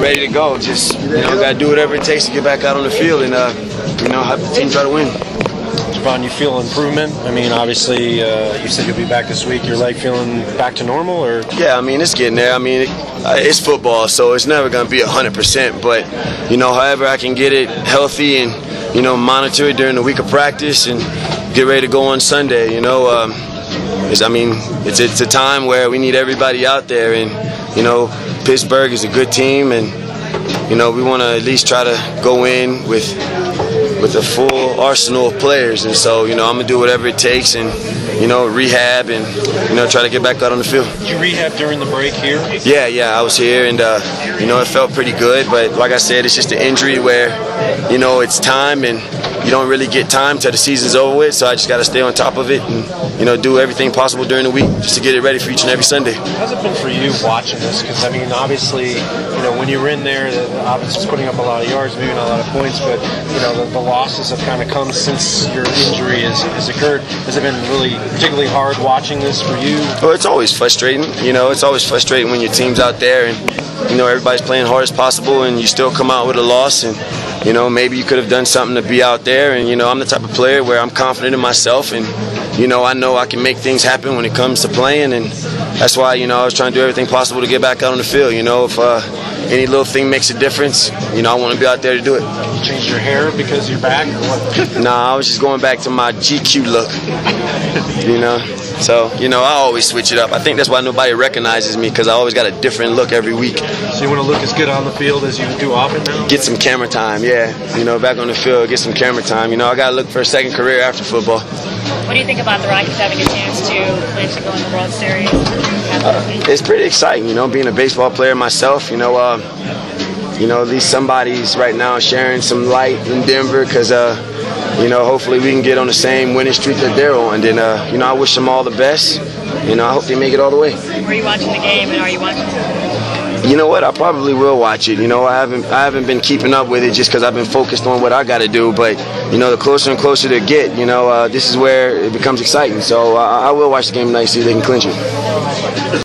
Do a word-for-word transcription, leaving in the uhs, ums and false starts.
ready to go. Just, you know, got to do whatever it takes to get back out on the field and, uh, you know, have the team try to win. Javon, you feel improvement? I mean, obviously, uh, you said you'll be back this week. Your leg feeling back to normal, or? Yeah, I mean, it's getting there. I mean, it, uh, it's football, so it's never going to be one hundred percent. But, you know, however I can get it healthy and, you know, monitor it during the week of practice and get ready to go on Sunday, you know. Um, it's, I mean, it's, it's a time where we need everybody out there. And, you know, Pittsburgh is a good team. And, you know, we want to at least try to go in with with a full arsenal of players, and so, you know, I'm gonna do whatever it takes and, you know, rehab and, you know, try to get back out on the field. Did you rehab during the break here? Yeah, yeah, I was here, and uh, you know, it felt pretty good. But like I said, it's just an injury where, you know, it's time and you don't really get time till the season's over with. So I just got to stay on top of it and, you know, do everything possible during the week just to get it ready for each and every Sunday. How's it been for you watching this? Because I mean, obviously, you know, when you're in there, the offense is putting up a lot of yards, maybe not a lot of points, but you know, the, the losses have kind of come since your injury has, has occurred. Has it been really particularly hard watching this for you? Well, it's always frustrating. You know, it's always frustrating when your team's out there and, you know, everybody's playing hard as possible and you still come out with a loss. And, you know, maybe you could have done something to be out there. And, you know, I'm the type of player where I'm confident in myself and, you know, I know I can make things happen when it comes to playing. And that's why, you know, I was trying to do everything possible to get back out on the field. You know, if uh, any little thing makes a difference, you know, I want to be out there to do it. You changed your hair because you're back or what? Nah, I was just going back to my G Q look, you know. So, you know, I always switch it up. I think that's why nobody recognizes me, because I always got a different look every week. So you want to look as good on the field as you do often now? Get some camera time, yeah. You know, back on the field, get some camera time. You know, I got to look for a second career after football. What do you think about the Rockies having a chance to clinch and go in the World Series? Uh, it's pretty exciting, you know, being a baseball player myself. You know, uh, you know, at least somebody's right now sharing some light in Denver, because, uh, you know, hopefully we can get on the same winning streak that they're on. And, uh, you know, I wish them all the best. You know, I hope they make it all the way. Were you watching the game, and are you watching it? You know what? I probably will watch it. You know, I haven't I haven't been keeping up with it just because I've been focused on what I got to do. But, you know, the closer and closer they get, you know, uh, this is where it becomes exciting. So uh, I will watch the game tonight, see if they can clinch it.